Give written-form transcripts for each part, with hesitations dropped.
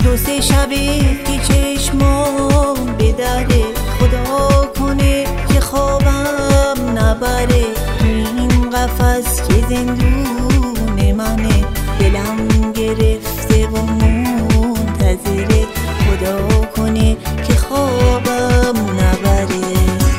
دو سه شبه که چشمام به دره، خدا کنه که خوابم نبره. تو این قفس که زندون منه، دلم گرفته و منتظره. خدا کنه که خوابم نبره.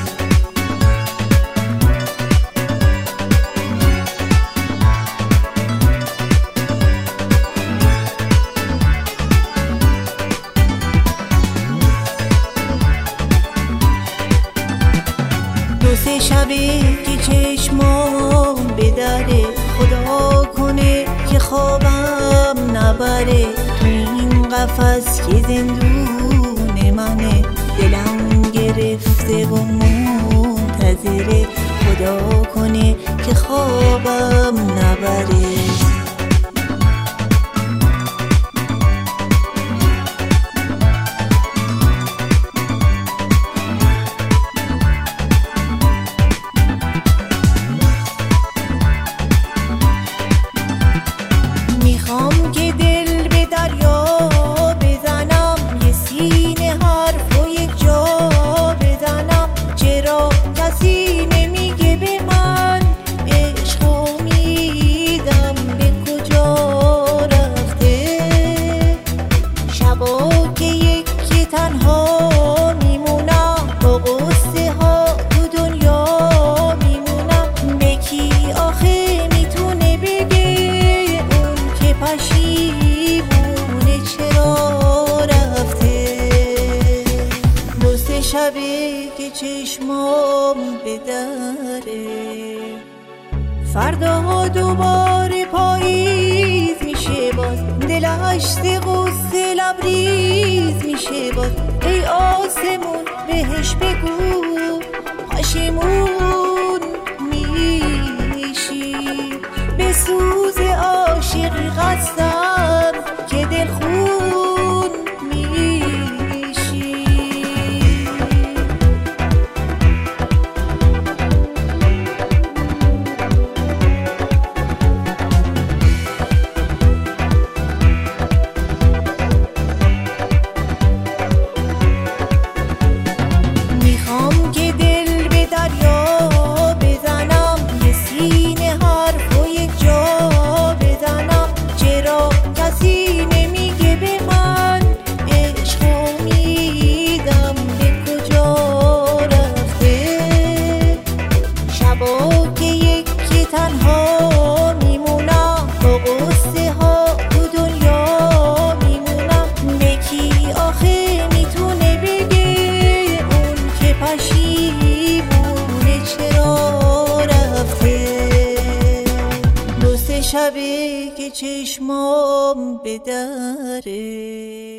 دو سه شبه که چشمام به دره، خدا کنه که خوابم نبره. تو این قفس که زندون منه، دلم گرفته و منتظره. خدا کنه که خوابم نبره. میخوام که دل به دریا بزنم، یه سینه حرف و یک جا بزنم. چرا کسی نمیگه به من عشق امیدم به کجا رفته؟ شبا که یکی تنها میمونم، با قصه ها تو دنیا میمونم. به کی آخه میتونه بگه پشیمونه چرا رفته؟ دو سه شبه که چشمام به دره، فردا دوباره پاییز میشه باز. دلش ز غصه لبریز میشه باز. ای آسمون بهش بگو پشیمون میشی. به سوز عاشقی قصدم که دلخون میشی. میخوام که دل به دریا بزنم، یه سینه حرف و یک جا بزنم. چرا کسی نمیگه به من عشق امیدم به کجا رفته؟ شبا که یکی تنها میمونم، با قصه ها تو دنیا میمونم. به کی آخه میتونه بگه اون که پشیمونه چرا رفته؟ دو سه شبه که چشمام به دره.